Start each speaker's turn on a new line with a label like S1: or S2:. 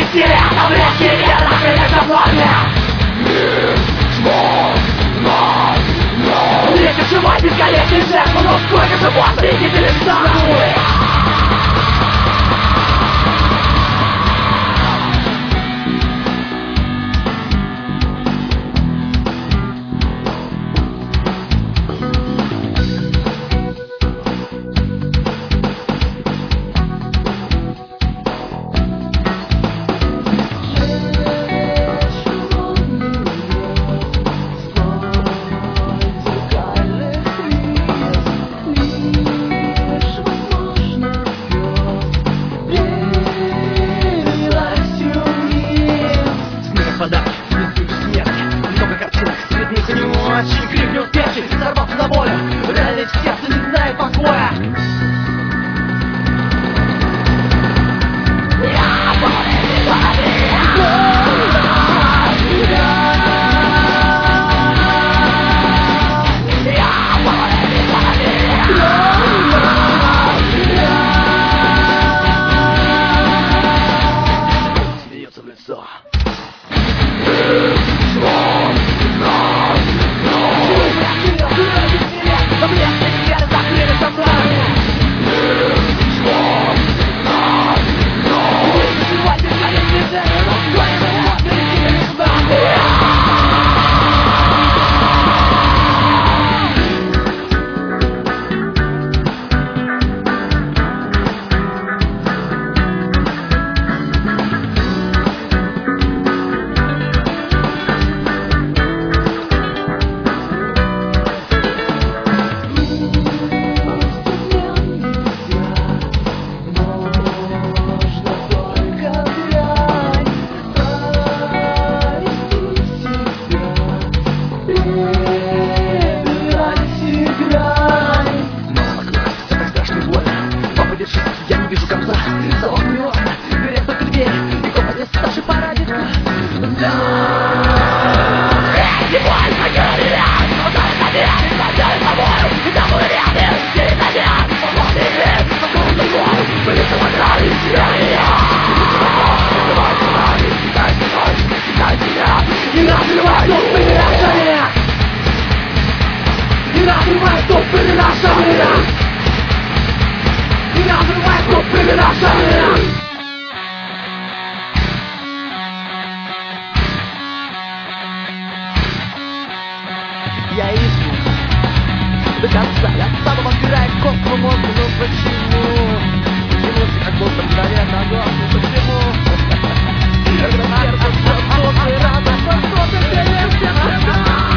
S1: веселья, на времени, на крыльях пламя. Ветер живой, бесконечный жест, но сколько же после гибели страны. Очень крик не успевший сорваться на волю. Реальность в сердце не знает покоя. Смеется в лицо. Я не вижу конца, за окнами окна, горят только двери, и комнате старший парадик. Не разрывай тот переношения! Не разрывай тот переношения! Не разрывай тот переношения! Я иду до конца, я с самого края космоса мозга, но почему? Почему ты как будто мгновенно главный, почему? Когда сердце просто рядом, просто ты